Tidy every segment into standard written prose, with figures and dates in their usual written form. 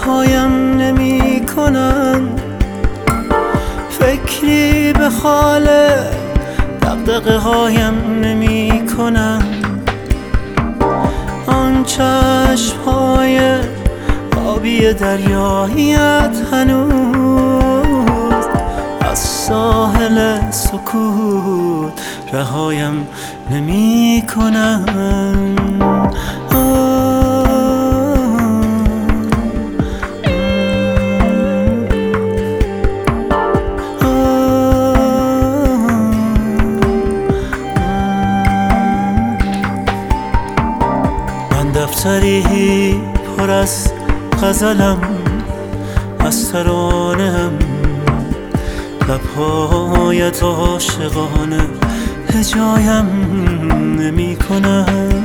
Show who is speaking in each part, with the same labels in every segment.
Speaker 1: هایم نمی کنن، فکری به خال دغدغه هایم نمی کنن. آن چشم های آبی دریاییت هنوز از ساحل سکوت رهایم نمی کنن. دفتری پر از غزلم، از ترانه‌ام، لب‌هایت عاشقانه هجایم نمی کنن.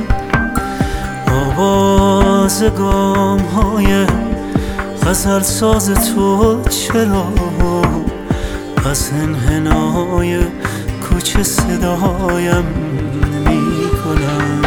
Speaker 1: آواز گام‌های غزل ساز تو چرا از انحنای کوچه صدایم نمی کنن؟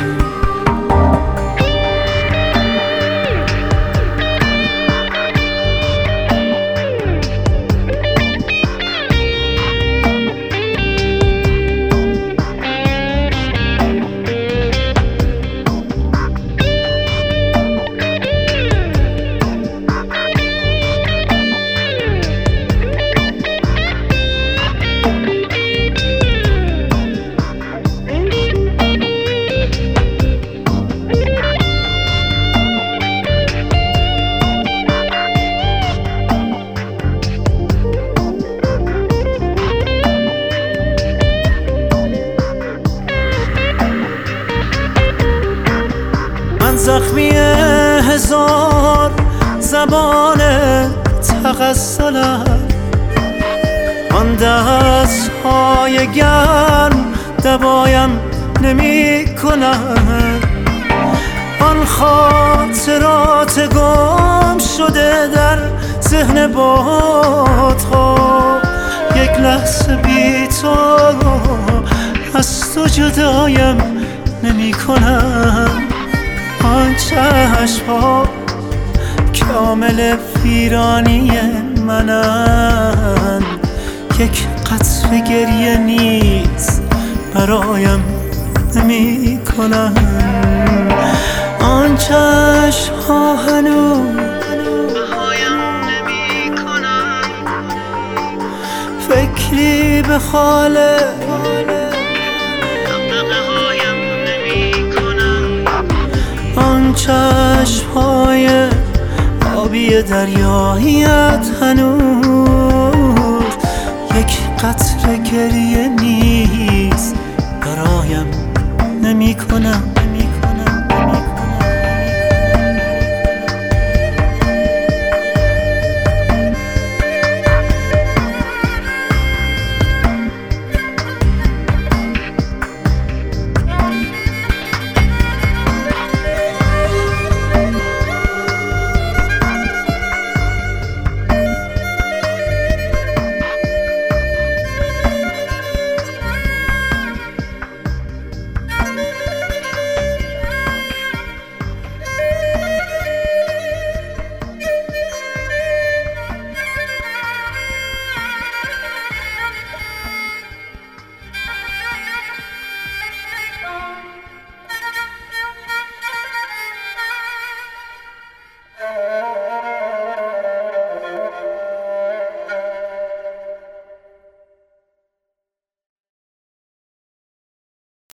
Speaker 1: زخمی هزار زبان تغزلم، آن دست‌های گرم دوایم نمی کنن. آن خاطرات گم شده در ذهن بادها، یک لحظه بی تو از تو جدایم نمی کنن. آن چشم‌ها کامل ویرانی منن، یک قطره گریه نیز برایم نمی کنن. آن چشم‌ها هنوز بهایم نمی کنن، فکری به خال آن چشم‌های آبی دریاییت هنوز یک قطره گریه نیز برایم نمی کنن.